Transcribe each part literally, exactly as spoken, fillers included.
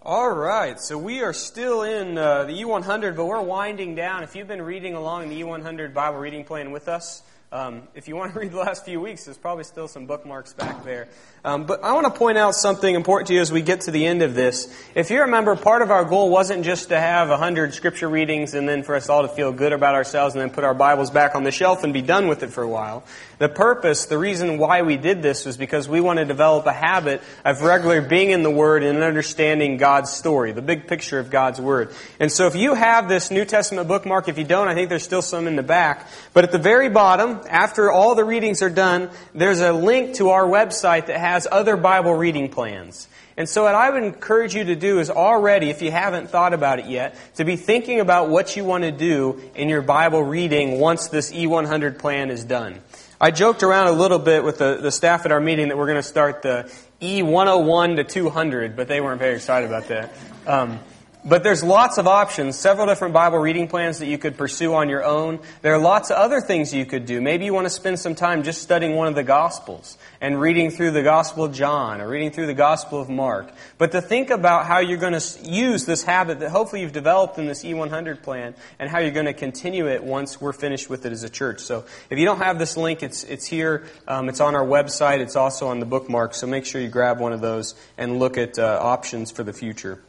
All right, so we are still in uh, the E one hundred, but we're winding down. If you've been reading along the E one hundred Bible reading plan with us, um, if you want to read the last few weeks, there's probably still some bookmarks back there. Um, but I want to point out something important to you as we get to the end of this. If you remember, part of our goal wasn't just to have one hundred scripture readings and then for us all to feel good about ourselves and then put our Bibles back on the shelf and be done with it for a while. The purpose, the reason why we did this was because we want to develop a habit of regularly being in the Word and understanding God's story, the big picture of God's Word. And so if you have this New Testament bookmark, if you don't, I think there's still some in the back. But at the very bottom, after all the readings are done, there's a link to our website that has other Bible reading plans. And so what I would encourage you to do is already, if you haven't thought about it yet, to be thinking about what you want to do in your Bible reading once this E one hundred plan is done. I joked around a little bit with the, the staff at our meeting that we're going to start the E one oh one to two hundred, but they weren't very excited about that. Um, But there's lots of options, several different Bible reading plans that you could pursue on your own. There are lots of other things you could do. Maybe you want to spend some time just studying one of the Gospels and reading through the Gospel of John or reading through the Gospel of Mark. But to think about how you're going to use this habit that hopefully you've developed in this E one hundred plan and how you're going to continue it once we're finished with it as a church. So if you don't have this link, it's it's here. Um, it's on our website. It's also on the bookmark. So make sure you grab one of those and look at uh, options for the future.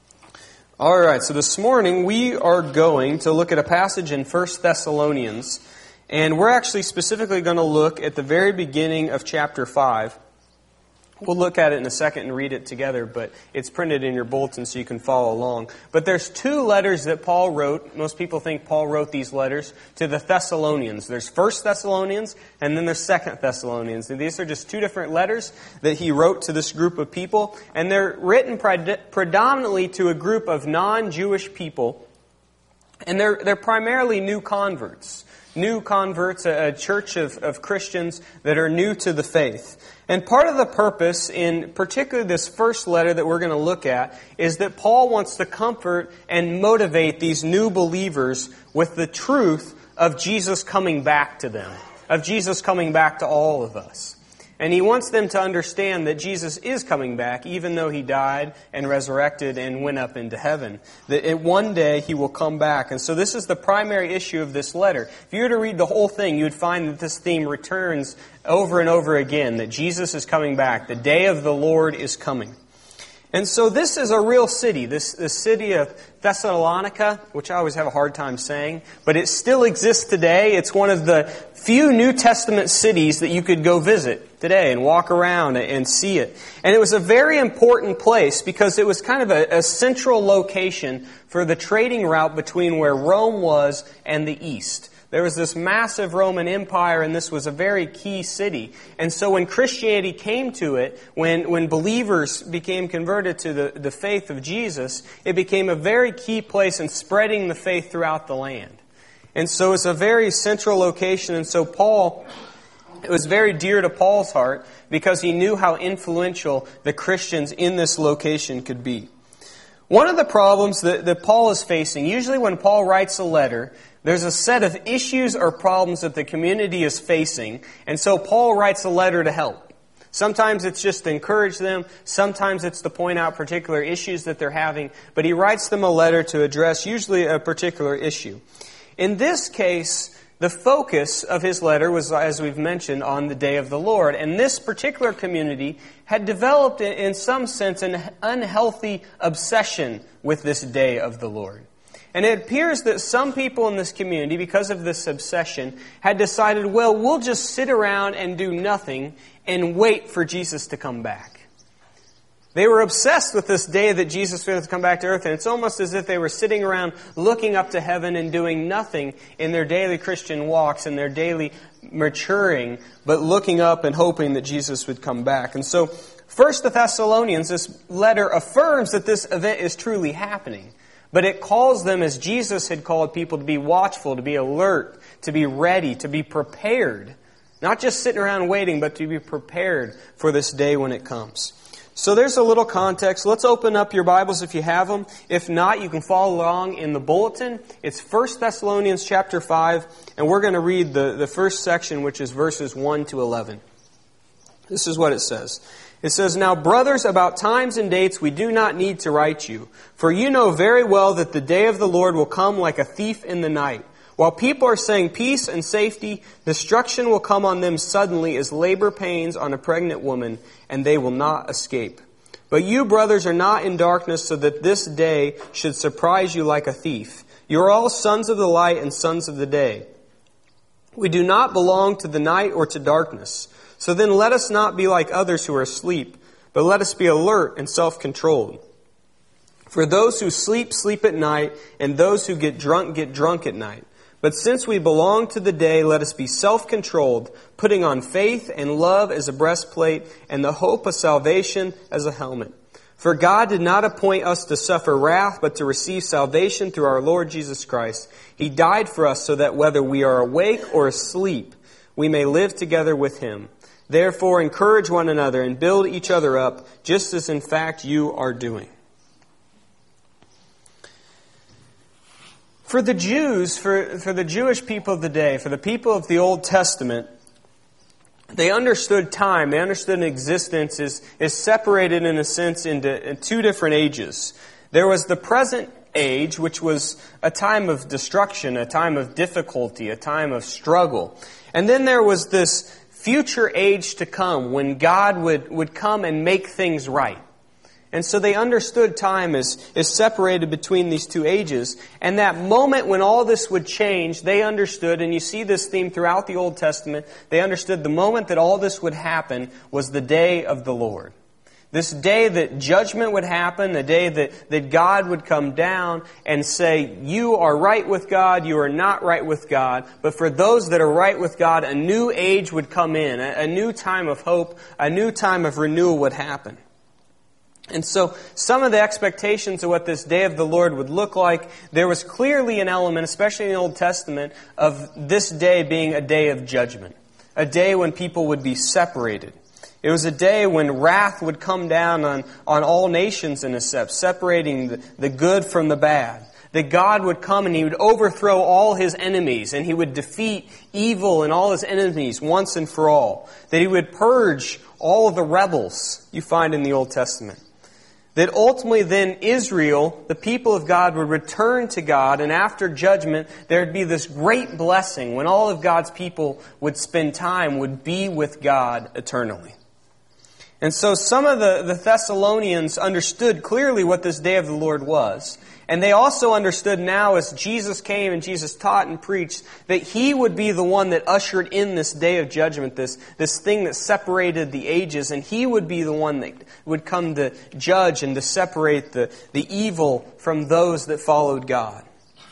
All right, so this morning we are going to look at a passage in First Thessalonians, and we're actually specifically going to look at the very beginning of chapter five. We'll look at it in a second and read it together, but it's printed in your bulletin so you can follow along. But there's two letters that Paul wrote. Most people think Paul wrote these letters to the Thessalonians. There's First Thessalonians, and then there's Second Thessalonians. And these are just two different letters that he wrote to this group of people, and they're written pred- predominantly to a group of non-Jewish people, and they're they're primarily new converts. New converts, a, a church of, of Christians that are new to the faith. And part of the purpose in particularly this first letter that we're going to look at is that Paul wants to comfort and motivate these new believers with the truth of Jesus coming back to them, of Jesus coming back to all of us. And he wants them to understand that Jesus is coming back, even though he died and resurrected and went up into heaven. That one day he will come back. And so this is the primary issue of this letter. If you were to read the whole thing, you would find that this theme returns over and over again, that Jesus is coming back. The day of the Lord is coming. And so this is a real city, this, this city of Thessalonica, which I always have a hard time saying, but it still exists today. It's one of the few New Testament cities that you could go visit today and walk around and see it. And it was a very important place because it was kind of a, a central location for the trading route between where Rome was and the East. There was this massive Roman Empire, and this was a very key city. And so when Christianity came to it, when, when believers became converted to the, the faith of Jesus, it became a very key place in spreading the faith throughout the land. And so it's a very central location, and so Paul, it was very dear to Paul's heart because he knew how influential the Christians in this location could be. One of the problems that, that Paul is facing, usually when Paul writes a letter, there's a set of issues or problems that the community is facing, and so Paul writes a letter to help. Sometimes it's just to encourage them, sometimes it's to point out particular issues that they're having, but he writes them a letter to address usually a particular issue. In this case, the focus of his letter was, as we've mentioned, on the day of the Lord, and this particular community had developed in some sense an unhealthy obsession with this day of the Lord. And it appears that some people in this community, because of this obsession, had decided, well, we'll just sit around and do nothing and wait for Jesus to come back. They were obsessed with this day that Jesus was going to come back to earth, and it's almost as if they were sitting around looking up to heaven and doing nothing in their daily Christian walks and their daily maturing, but looking up and hoping that Jesus would come back. And so, First Thessalonians, this letter affirms that this event is truly happening. But it calls them, as Jesus had called people, to be watchful, to be alert, to be ready, to be prepared. Not just sitting around waiting, but to be prepared for this day when it comes. So there's a little context. Let's open up your Bibles if you have them. If not, you can follow along in the bulletin. It's First Thessalonians chapter five, and we're going to read the, the first section, which is verses one to eleven. This is what it says. It says, "Now, brothers, about times and dates we do not need to write you, for you know very well that the day of the Lord will come like a thief in the night. While people are saying peace and safety, destruction will come on them suddenly as labor pains on a pregnant woman, and they will not escape. But you, brothers, are not in darkness so that this day should surprise you like a thief. You are all sons of the light and sons of the day. We do not belong to the night or to darkness. So then let us not be like others who are asleep, but let us be alert and self-controlled. For those who sleep, sleep at night, and those who get drunk, get drunk at night. But since we belong to the day, let us be self-controlled, putting on faith and love as a breastplate, and the hope of salvation as a helmet. For God did not appoint us to suffer wrath, but to receive salvation through our Lord Jesus Christ. He died for us so that whether we are awake or asleep, we may live together with Him. Therefore, encourage one another and build each other up, just as in fact you are doing." For the Jews, for, for the Jewish people of the day, for the people of the Old Testament, they understood time, they understood existence is, is separated in a sense into in two different ages. There was the present age, which was a time of destruction, a time of difficulty, a time of struggle. And then there was this future age to come when God would, would come and make things right. And so they understood time is, is separated between these two ages. And that moment when all this would change, they understood, and you see this theme throughout the Old Testament, they understood the moment that all this would happen was the day of the Lord. This day that judgment would happen, the day that, that God would come down and say, you are right with God, you are not right with God. But for those that are right with God, a new age would come in, a, a new time of hope, a new time of renewal would happen. And so some of the expectations of what this day of the Lord would look like, there was clearly an element, especially in the Old Testament, of this day being a day of judgment. A day when people would be separated. It was a day when wrath would come down on, on all nations in a sense, separating the, the good from the bad. That God would come and He would overthrow all His enemies and He would defeat evil and all His enemies once and for all. That He would purge all of the rebels you find in the Old Testament. That ultimately then Israel, the people of God, would return to God, and after judgment there would be this great blessing when all of God's people would spend time, would be with God eternally. And so some of the, the Thessalonians understood clearly what this day of the Lord was. And they also understood now as Jesus came and Jesus taught and preached that He would be the one that ushered in this day of judgment, this, this thing that separated the ages. And He would be the one that would come to judge and to separate the, the evil from those that followed God.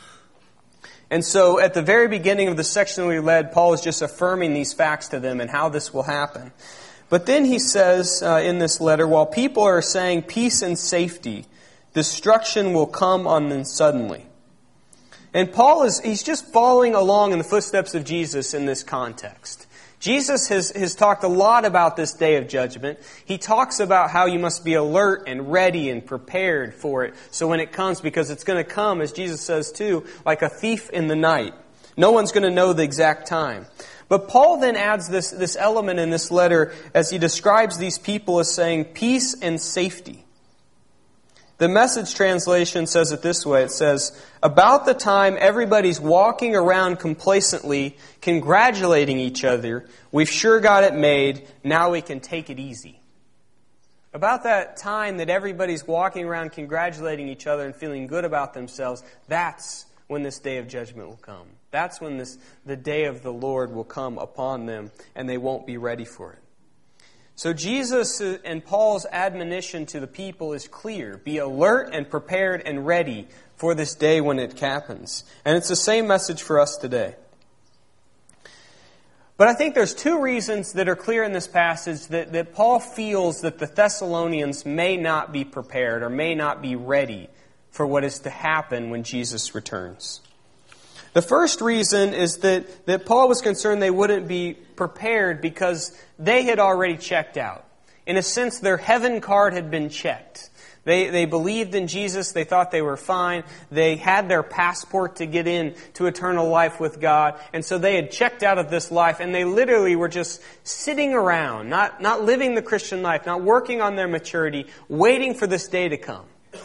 And so at the very beginning of the section we read, Paul is just affirming these facts to them and how this will happen. But then he says uh, in this letter, while people are saying peace and safety, destruction will come on them suddenly. And Paul is, he's just following along in the footsteps of Jesus in this context. Jesus has, has talked a lot about this day of judgment. He talks about how you must be alert and ready and prepared for it. So when it comes, because it's going to come, as Jesus says too, like a thief in the night. No one's going to know the exact time. But Paul then adds this, this element in this letter as he describes these people as saying peace and safety. The Message translation says it this way. It says, about the time everybody's walking around complacently, congratulating each other, we've sure got it made, now we can take it easy. About that time that everybody's walking around congratulating each other and feeling good about themselves, that's when this day of judgment will come. That's when this the day of the Lord will come upon them, and they won't be ready for it. So Jesus and Paul's admonition to the people is clear. Be alert and prepared and ready for this day when it happens. And it's the same message for us today. But I think there's two reasons that are clear in this passage that, that Paul feels that the Thessalonians may not be prepared or may not be ready for what is to happen when Jesus returns. The first reason is that, that Paul was concerned they wouldn't be prepared because they had already checked out. In a sense, their heaven card had been checked. They they believed in Jesus. They thought they were fine. They had their passport to get in to eternal life with God. And so they had checked out of this life, and they literally were just sitting around, not, not living the Christian life, not working on their maturity, waiting for this day to come.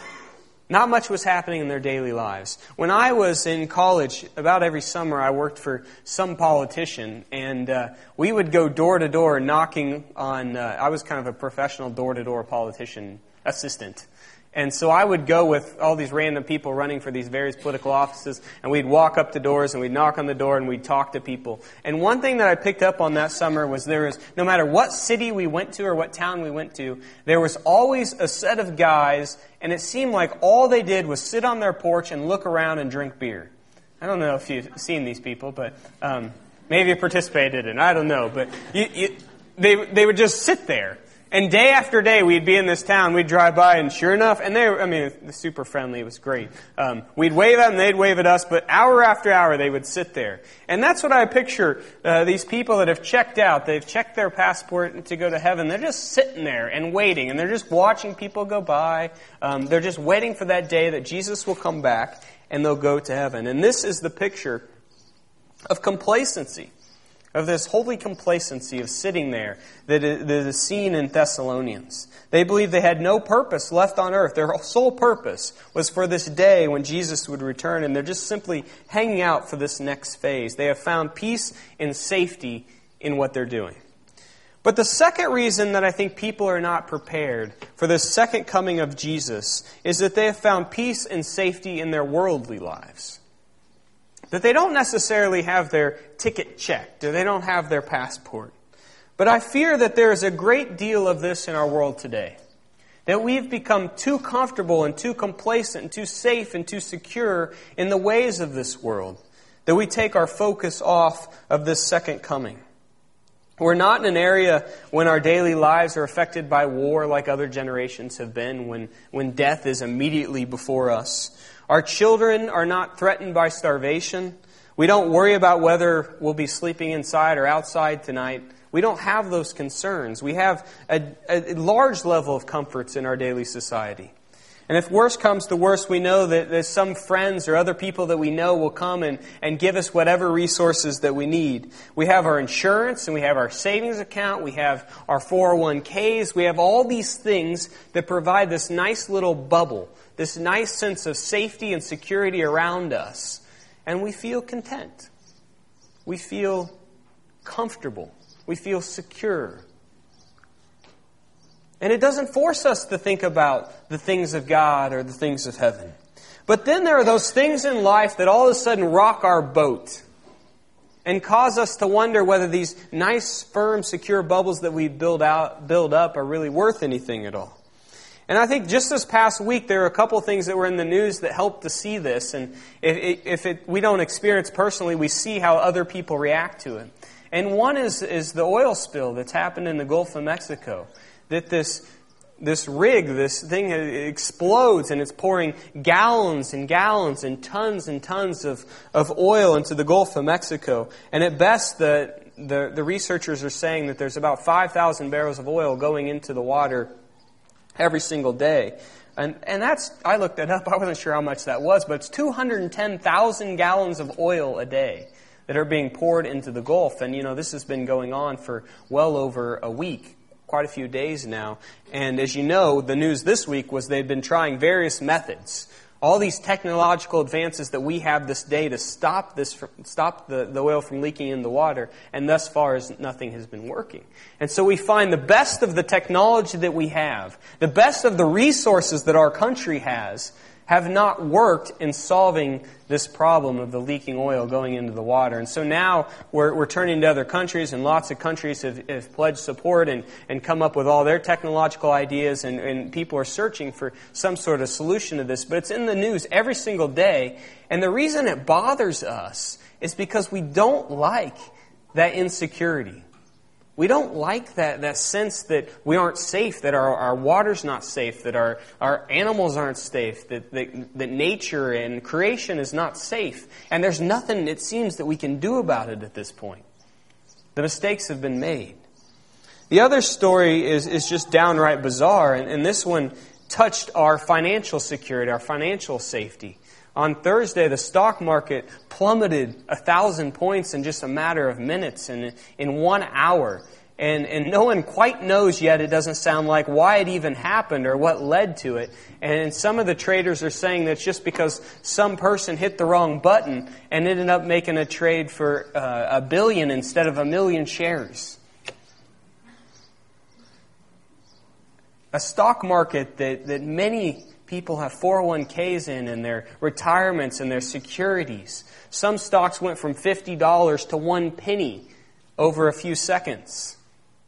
Not much was happening in their daily lives. When I was in college, about every summer I worked for some politician, and uh, we would go door to door knocking on, uh, I was kind of a professional door-to-door politician assistant. And so I would go with all these random people running for these various political offices, and we'd walk up to doors and we'd knock on the door and we'd talk to people. And one thing that I picked up on that summer was there was, no matter what city we went to or what town we went to, there was always a set of guys, and it seemed like all they did was sit on their porch and look around and drink beer. I don't know if you've seen these people, but um, maybe you participated in it. I don't know. But you, you, they they would just sit there. And day after day, we'd be in this town, we'd drive by, and sure enough, and they were, I mean, they're super friendly, it was great. Um, we'd wave at them, they'd wave at us, but hour after hour, they would sit there. And that's what I picture, uh, these people that have checked out, they've checked their passport to go to heaven, they're just sitting there and waiting, and they're just watching people go by. Um, they're just waiting for that day that Jesus will come back, and they'll go to heaven. And this is the picture of complacency. Of this holy complacency of sitting there that is seen in Thessalonians. They believed they had no purpose left on earth. Their sole purpose was for this day when Jesus would return, and they're just simply hanging out for this next phase. They have found peace and safety in what they're doing. But the second reason that I think people are not prepared for the second coming of Jesus is that they have found peace and safety in their worldly lives. That they don't necessarily have their ticket checked, or they don't have their passport. But I fear that there is a great deal of this in our world today. That we've become too comfortable and too complacent and too safe and too secure in the ways of this world. That we take our focus off of this second coming. We're not in an area when our daily lives are affected by war like other generations have been, when, when death is immediately before us. Our children are not threatened by starvation. We don't worry about whether we'll be sleeping inside or outside tonight. We don't have those concerns. We have a, a large level of comforts in our daily society. And if worse comes to worse, we know that there's some friends or other people that we know will come and, and give us whatever resources that we need. We have our insurance, and we have our savings account, we have our four oh one k's, we have all these things that provide this nice little bubble, this nice sense of safety and security around us. And we feel content. We feel comfortable. We feel secure. And it doesn't force us to think about the things of God or the things of heaven. But then there are those things in life that all of a sudden rock our boat and cause us to wonder whether these nice, firm, secure bubbles that we build out, build up are really worth anything at all. And I think just this past week, there are a couple of things that were in the news that helped to see this. And if, if it, we don't experience personally, we see how other people react to it. And one is, is the oil spill that's happened in the Gulf of Mexico. That this this rig, this thing explodes, and it's pouring gallons and gallons and tons and tons of, of oil into the Gulf of Mexico. And at best, the, the, the researchers are saying that there's about five thousand barrels of oil going into the water every single day. And and that's, I looked that up, I wasn't sure how much that was, but it's two hundred ten thousand gallons of oil a day that are being poured into the Gulf. And, you know, this has been going on for well over a week, quite a few days now. And as you know, the news this week was they've been trying various methods, all these technological advances that we have this day to stop this, stop the, the oil from leaking in the water, and thus far as nothing has been working. And so we find the best of the technology that we have, the best of the resources that our country has, have not worked in solving this problem of the leaking oil going into the water. And so now we're, we're turning to other countries, and lots of countries have, have pledged support and, and come up with all their technological ideas, and, and people are searching for some sort of solution to this. But it's in the news every single day, and the reason it bothers us is because we don't like that insecurity. We don't like that, that sense that we aren't safe, that our, our water's not safe, that our, our animals aren't safe, that, that, that nature and creation is not safe. And there's nothing, it seems, that we can do about it at this point. The mistakes have been made. The other story is, is just downright bizarre, and, and this one touched our financial security, our financial safety. On Thursday, the stock market plummeted a thousand points in just a matter of minutes and in one hour. And, and no one quite knows yet, it doesn't sound like, why it even happened or what led to it. And some of the traders are saying that it's just because some person hit the wrong button and ended up making a trade for uh, a billion instead of a million shares. A stock market that, that many people have four oh one k's in and their retirements and their securities. Some stocks went from fifty dollars to one penny over a few seconds.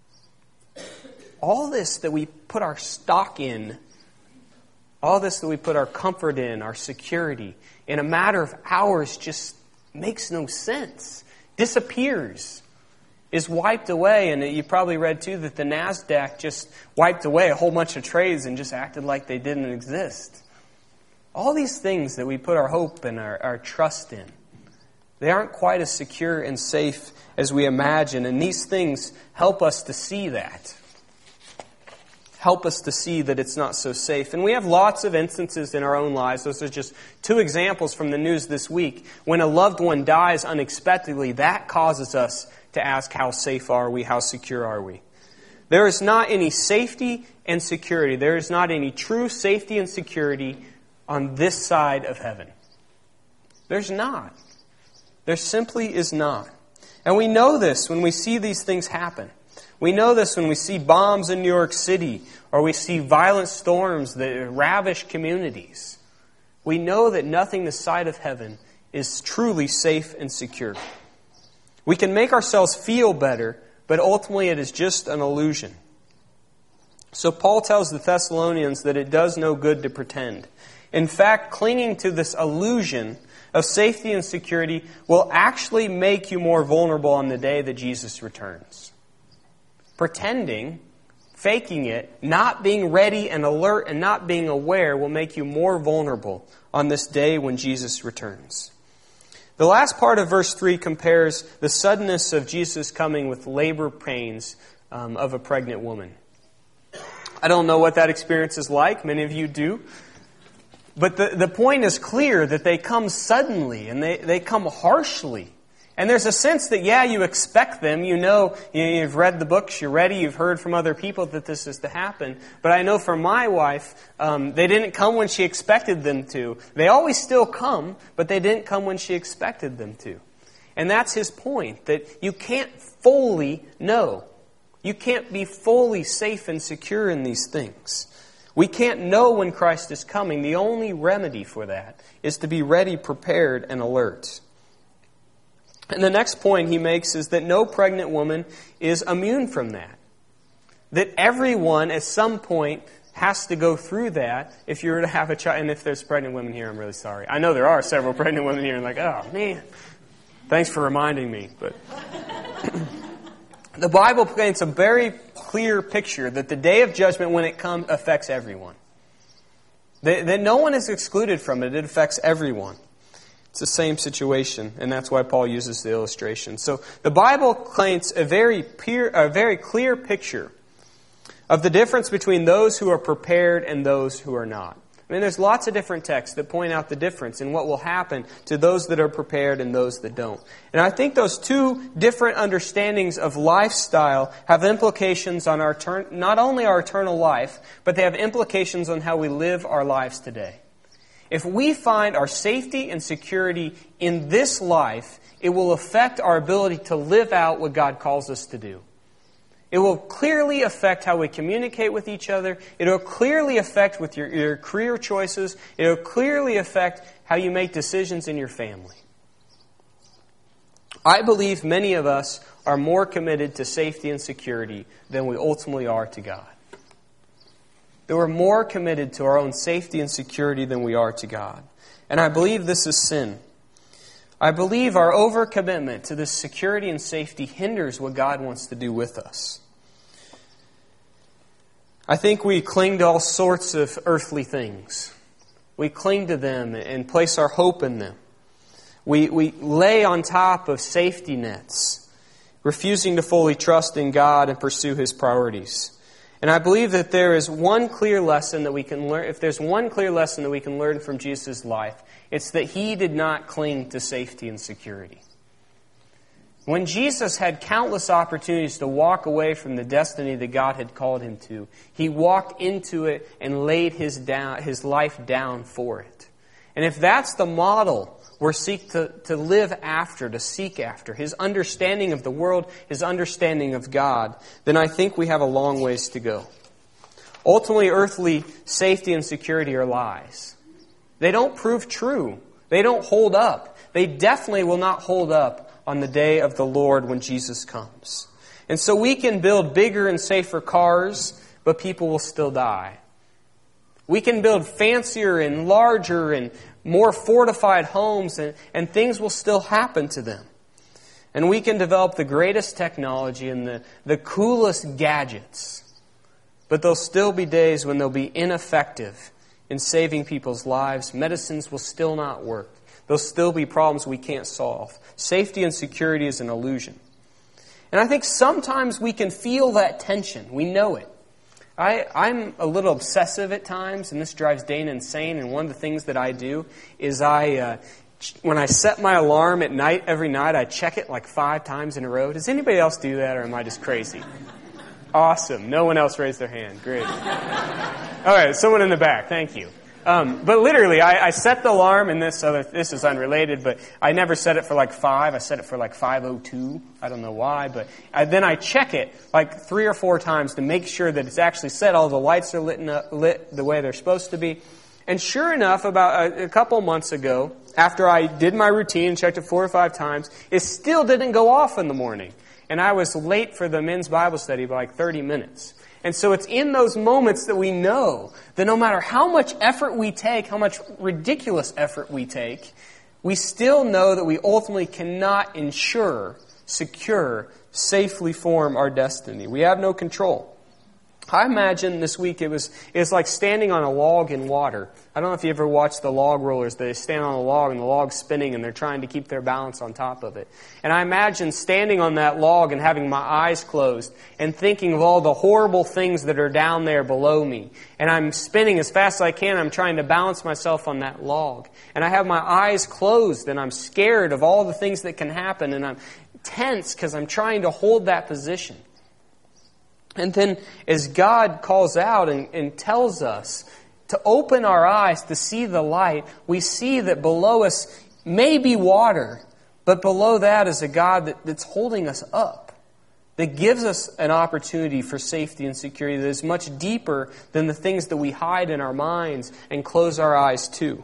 All this that we put our stock in, all this that we put our comfort in, our security, in a matter of hours just makes no sense. Disappears. Is wiped away. And you probably read too that the NASDAQ just wiped away a whole bunch of trades and just acted like they didn't exist. All these things that we put our hope and our, our trust in, they aren't quite as secure and safe as we imagine. And these things help us to see that. Help us to see that it's not so safe. And we have lots of instances in our own lives. Those are just two examples from the news this week. When a loved one dies unexpectedly, that causes us to ask, how safe are we? How secure are we? There is not any safety and security. There is not any true safety and security on this side of heaven. There's not. There simply is not. And we know this when we see these things happen. We know this when we see bombs in New York City or we see violent storms that ravish communities. We know that nothing this side of heaven is truly safe and secure. We can make ourselves feel better, but ultimately it is just an illusion. So Paul tells the Thessalonians that it does no good to pretend. In fact, clinging to this illusion of safety and security will actually make you more vulnerable on the day that Jesus returns. Pretending, faking it, not being ready and alert and not being aware will make you more vulnerable on this day when Jesus returns. The last part of verse three compares the suddenness of Jesus coming with labor pains um, of a pregnant woman. I don't know what that experience is like. Many of you do. But the, the point is clear that they come suddenly and they, they come harshly. And there's a sense that, yeah, you expect them. You know, you've read the books, you're ready, you've heard from other people that this is to happen. But I know for my wife, um, they didn't come when she expected them to. They always still come, but they didn't come when she expected them to. And that's his point, that you can't fully know. You can't be fully safe and secure in these things. We can't know when Christ is coming. The only remedy for that is to be ready, prepared, and alert. And the next point he makes is that no pregnant woman is immune from that. That everyone at some point has to go through that if you're to have a child. And if there's pregnant women here, I'm really sorry. I know there are several pregnant women here and like, oh man, thanks for reminding me. But the Bible paints a very clear picture that the day of judgment when it comes affects everyone. That, that no one is excluded from it. It affects everyone. It's the same situation, and that's why Paul uses the illustration. So the Bible paints a very, peer, a very clear picture of the difference between those who are prepared and those who are not. I mean, there's lots of different texts that point out the difference in what will happen to those that are prepared and those that don't. And I think those two different understandings of lifestyle have implications on our turn, not only our eternal life, but they have implications on how we live our lives today. If we find our safety and security in this life, it will affect our ability to live out what God calls us to do. It will clearly affect how we communicate with each other. It will clearly affect with your, your career choices. It will clearly affect how you make decisions in your family. I believe many of us are more committed to safety and security than we ultimately are to God. That we're more committed to our own safety and security than we are to God. And I believe this is sin. I believe our overcommitment to this security and safety hinders what God wants to do with us. I think we cling to all sorts of earthly things. We cling to them and place our hope in them. We, we lay on top of safety nets, refusing to fully trust in God and pursue His priorities. And I believe that there is one clear lesson that we can learn. If there's one clear lesson that we can learn from Jesus' life, it's that he did not cling to safety and security. When Jesus had countless opportunities to walk away from the destiny that God had called him to, he walked into it and laid his down, his life down for it. And if that's the model we're seek to, to live after, to seek after, his understanding of the world, his understanding of God, then I think we have a long ways to go. Ultimately, earthly safety and security are lies. They don't prove true. They don't hold up. They definitely will not hold up on the day of the Lord when Jesus comes. And so we can build bigger and safer cars, but people will still die. We can build fancier and larger and more fortified homes, and, and things will still happen to them. And we can develop the greatest technology and the, the coolest gadgets, but there'll still be days when they'll be ineffective in saving people's lives. Medicines will still not work. There'll still be problems we can't solve. Safety and security is an illusion. And I think sometimes we can feel that tension. We know it. I, I'm a little obsessive at times, and this drives Dana insane. And one of the things that I do is I, uh, when I set my alarm at night, every night, I check it like five times in a row. Does anybody else do that, or am I just crazy? Awesome. No one else raised their hand. Great. All right, someone in the back. Thank you. Um, but literally, I, I set the alarm, and this other this is unrelated, but I never set it for like five. I set it for like five oh two. I don't know why, but I, then I check it like three or four times to make sure that it's actually set. All the lights are lit, up, lit the way they're supposed to be. And sure enough, about a, a couple months ago, after I did my routine, checked it four or five times, it still didn't go off in the morning. And I was late for the men's Bible study by like thirty minutes. And so it's in those moments that we know that no matter how much effort we take, how much ridiculous effort we take, we still know that we ultimately cannot ensure, secure, safely form our destiny. We have no control. I imagine this week it was it's like standing on a log in water. I don't know if you ever watched the log rollers. They stand on a log and the log's spinning and they're trying to keep their balance on top of it. And I imagine standing on that log and having my eyes closed and thinking of all the horrible things that are down there below me. And I'm spinning as fast as I can. I'm trying to balance myself on that log. And I have my eyes closed and I'm scared of all the things that can happen. And I'm tense because I'm trying to hold that position. And then as God calls out and, and tells us to open our eyes to see the light, we see that below us may be water, but below that is a God that, that's holding us up, that gives us an opportunity for safety and security that is much deeper than the things that we hide in our minds and close our eyes to.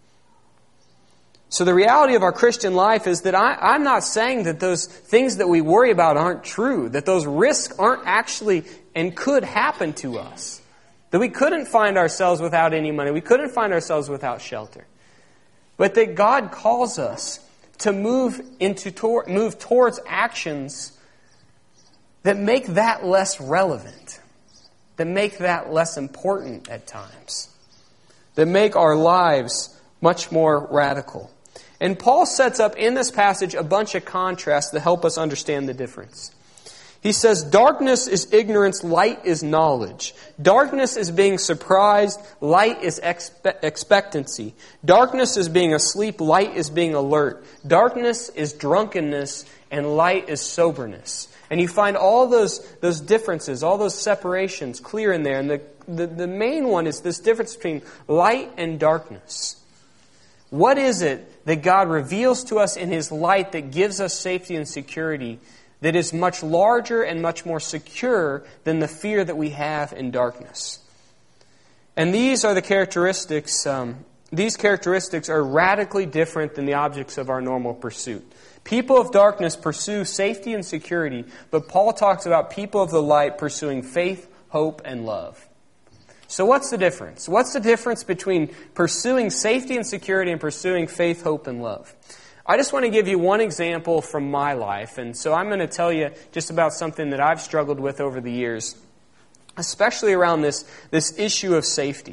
So the reality of our Christian life is that I, I'm not saying that those things that we worry about aren't true, that those risks aren't actually and could happen to us, that we couldn't find ourselves without any money, we couldn't find ourselves without shelter, but that God calls us to move into tor- move towards actions that make that less relevant, that make that less important at times, that make our lives much more radical. And Paul sets up in this passage a bunch of contrasts that help us understand the difference. He says, darkness is ignorance, light is knowledge. Darkness is being surprised, light is expe- expectancy. Darkness is being asleep, light is being alert. Darkness is drunkenness, and light is soberness. And you find all those, those differences, all those separations clear in there. And the, the, the main one is this difference between light and darkness. What is it that God reveals to us in His light that gives us safety and security that is much larger and much more secure than the fear that we have in darkness? And these are the characteristics, um, these characteristics are radically different than the objects of our normal pursuit. People of darkness pursue safety and security, but Paul talks about people of the light pursuing faith, hope, and love. So what's the difference? What's the difference between pursuing safety and security and pursuing faith, hope, and love? I just want to give you one example from my life. And so I'm going to tell you just about something that I've struggled with over the years, especially around this, this issue of safety.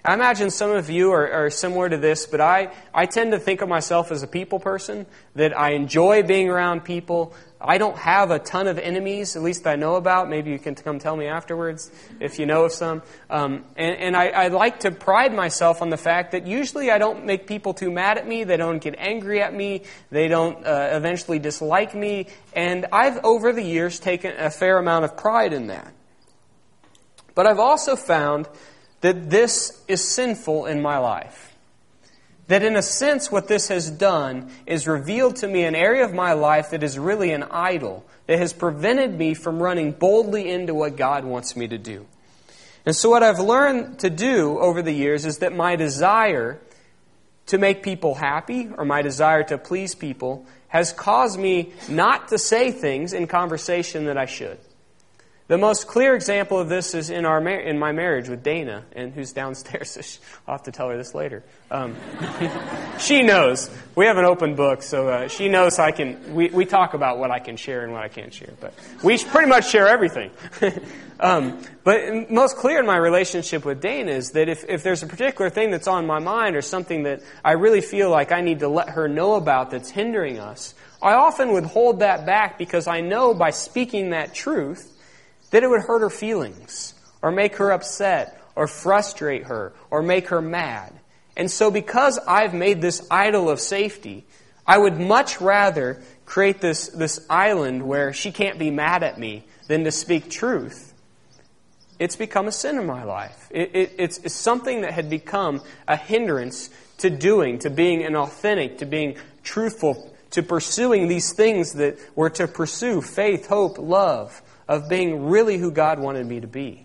I imagine some of you are, are similar to this, but I, I tend to think of myself as a people person, that I enjoy being around people. I don't have a ton of enemies, at least I know about. Maybe you can come tell me afterwards if you know of some. Um, and and I, I like to pride myself on the fact that usually I don't make people too mad at me. They don't get angry at me. They don't uh, eventually dislike me. And I've, over the years, taken a fair amount of pride in that. But I've also found that this is sinful in my life. That in a sense what this has done is revealed to me an area of my life that is really an idol, that has prevented me from running boldly into what God wants me to do. And so what I've learned to do over the years is that my desire to make people happy, or my desire to please people, has caused me not to say things in conversation that I should. The most clear example of this is in our mar- in my marriage with Dana, and who's downstairs. So she, I'll have to tell her this later. Um, she knows. We have an open book, so uh, she knows I can. We, we talk about what I can share and what I can't share, but we pretty much share everything. um, but most clear in my relationship with Dana is that if, if there's a particular thing that's on my mind or something that I really feel like I need to let her know about that's hindering us, I often would hold that back because I know by speaking that truth that it would hurt her feelings, or make her upset, or frustrate her, or make her mad. And so because I've made this idol of safety, I would much rather create this, this island where she can't be mad at me than to speak truth. It's become a sin in my life. It, it, it's, it's something that had become a hindrance to doing, to being an authentic, to being truthful, to pursuing these things that were to pursue: faith, hope, love, of being really who God wanted me to be.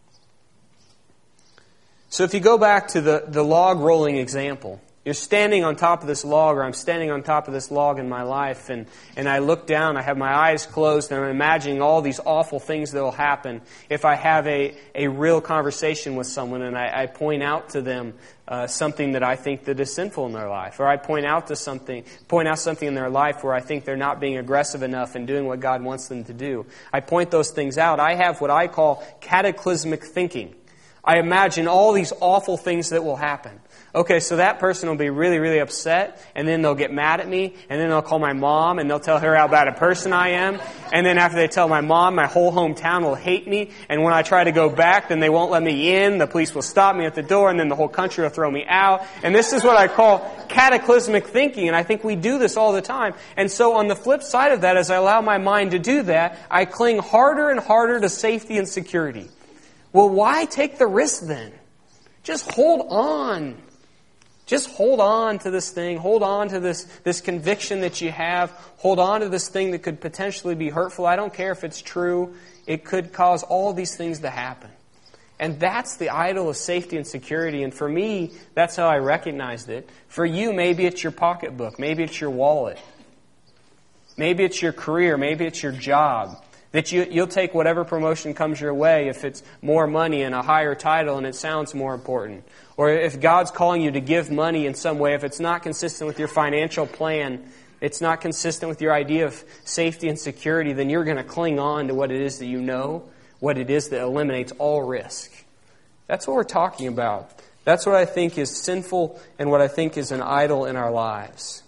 So if you go back to the, the log rolling example, you're standing on top of this log, or I'm standing on top of this log in my life, and, and I look down, I have my eyes closed, and I'm imagining all these awful things that will happen if I have a, a real conversation with someone and I, I point out to them uh, something that I think that is sinful in their life. Or I point out to something, point out something in their life where I think they're not being aggressive enough and doing what God wants them to do. I point those things out. I have what I call cataclysmic thinking. I imagine all these awful things that will happen. Okay, so that person will be really, really upset, and then they'll get mad at me, and then they'll call my mom, and they'll tell her how bad a person I am. And then after they tell my mom, my whole hometown will hate me, and when I try to go back, then they won't let me in, the police will stop me at the door, and then the whole country will throw me out. And this is what I call cataclysmic thinking, and I think we do this all the time. And so on the flip side of that, as I allow my mind to do that, I cling harder and harder to safety and security. Well, why take the risk then? Just hold on. Just hold on to this thing. Hold on to this, this conviction that you have. Hold on to this thing that could potentially be hurtful. I don't care if it's true. It could cause all these things to happen. And that's the idol of safety and security. And for me, that's how I recognized it. For you, maybe it's your pocketbook. Maybe it's your wallet. Maybe it's your career. Maybe it's your job. That you, you'll take whatever promotion comes your way if it's more money and a higher title and it sounds more important. Or if God's calling you to give money in some way, if it's not consistent with your financial plan, it's not consistent with your idea of safety and security, then you're going to cling on to what it is that you know, what it is that eliminates all risk. That's what we're talking about. That's what I think is sinful and what I think is an idol in our lives.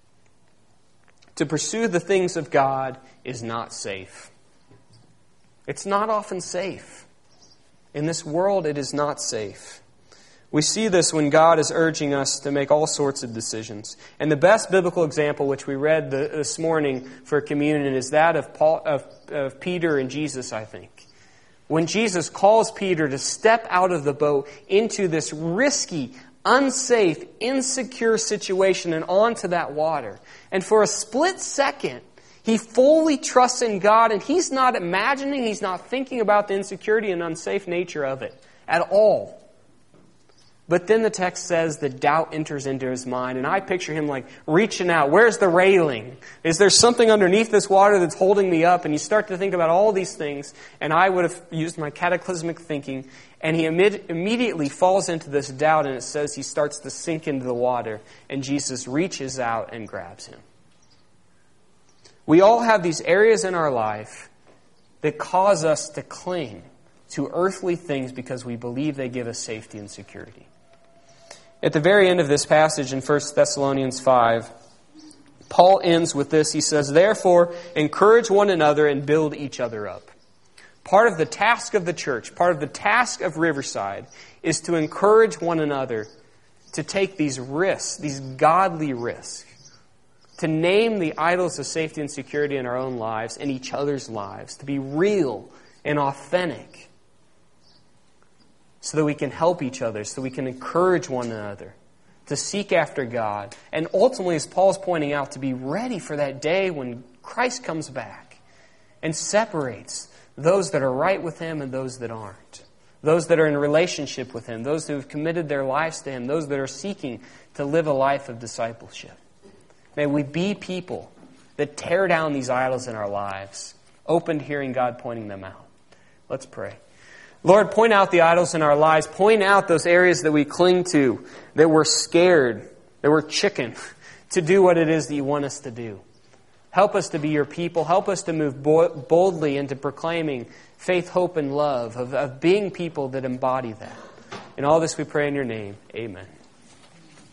To pursue the things of God is not safe. It's not often safe. In this world, it is not safe. We see this when God is urging us to make all sorts of decisions. And the best biblical example, which we read the, this morning for communion, is that of, Paul, of, of Peter and Jesus, I think. When Jesus calls Peter to step out of the boat into this risky, unsafe, insecure situation and onto that water. And for a split second, he fully trusts in God, and he's not imagining, he's not thinking about the insecurity and unsafe nature of it at all. But then the text says that doubt enters into his mind, and I picture him like reaching out. Where's the railing? Is there something underneath this water that's holding me up? And you start to think about all these things, and I would have used my cataclysmic thinking, and he imme- immediately falls into this doubt, and it says he starts to sink into the water, and Jesus reaches out and grabs him. We all have these areas in our life that cause us to cling to earthly things because we believe they give us safety and security. At the very end of this passage in First Thessalonians five, Paul ends with this. He says, "Therefore, encourage one another and build each other up." Part of the task of the church, part of the task of Riverside, is to encourage one another to take these risks, these godly risks, to name the idols of safety and security in our own lives and each other's lives, to be real and authentic, so that we can help each other, so we can encourage one another, to seek after God, and ultimately, as Paul's pointing out, to be ready for that day when Christ comes back and separates those that are right with Him and those that aren't. Those that are in relationship with Him, those who have committed their lives to Him, those that are seeking to live a life of discipleship. May we be people that tear down these idols in our lives, open to hearing God pointing them out. Let's pray. Lord, point out the idols in our lives. Point out those areas that we cling to, that we're scared, that we're chicken to do what it is that you want us to do. Help us to be your people. Help us to move boldly into proclaiming faith, hope, and love, of, of being people that embody that. In all this we pray in your name. Amen.